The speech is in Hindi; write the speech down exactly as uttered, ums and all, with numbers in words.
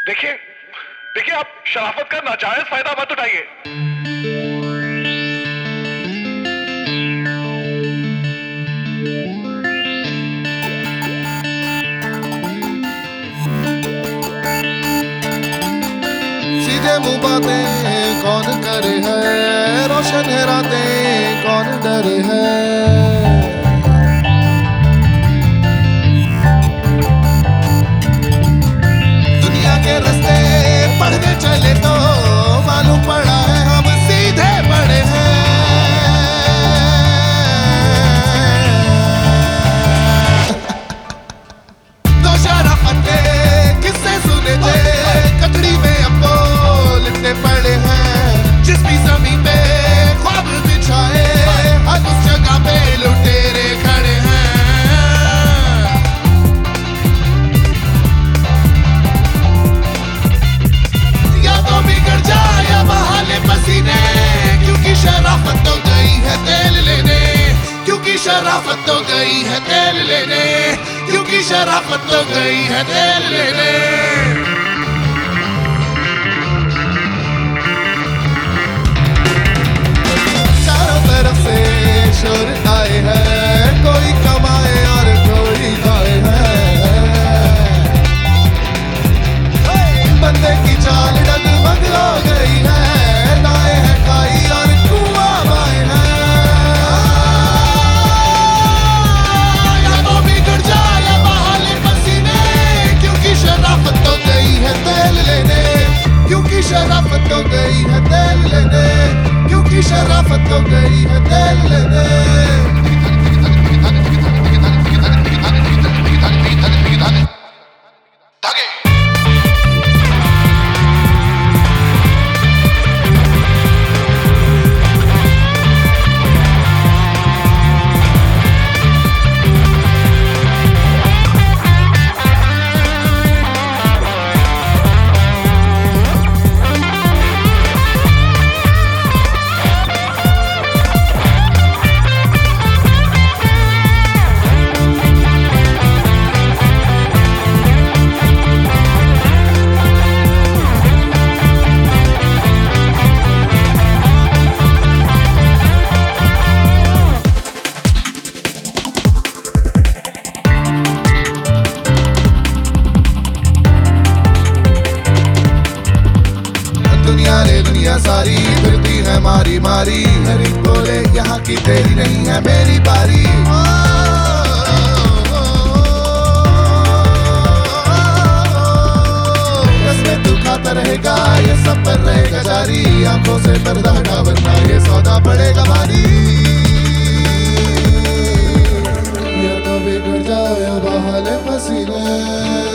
देखिए देखिए आप शराफत का नाजायज फायदा मत उठाइए। सीधे मुंह बातें कौन करे है, रोशन है रातें कौन डरे है। दुनिया के रास्ते पढ़ने चले तो मालूम पड़ा है हम सीधे पड़े हैं। तो शराफतें किससे सुने थे, कचड़ी में अब्बो लिपटे पड़े हैं। जिस भी जमीन पे ख्वाब बिछाए हर उस जगह पे लुटेरे खड़े हैं। या तो बिगड़ जाए या बहा ले पसीने, क्योंकि शराफत तो गई है तेल लेने, क्योंकि शराफत तो गई है तेल लेने, क्योंकि शराफत तो गई है तेल लेने। शोर आए हैं, कोई कमाए और कोई खाए हैं। बंदे की चाल डगमग हो गई है, नाए है खाई और कुआं बाए हैं। या तो बिगड़ जाए या बहा ले पसीने, क्योंकि शराफत तो गई है तेल लेने, क्योंकि शराफत तो गई है तेल लेने, क्योंकि शराफत तो गई है तेल लेने। दुनिया रे दुनिया सारी फिरती है मारी मारी, हर एक बोले यहाँ की तेरी नहीं है मेरी बारी। कसमें तू खाता रहेगा ये सब पर रहेगा जारी, आंखों से पर्दा हटा वरना ये सौदा पड़ेगा भारी। या तो बिगड़ जाए या बहा ले पसीने।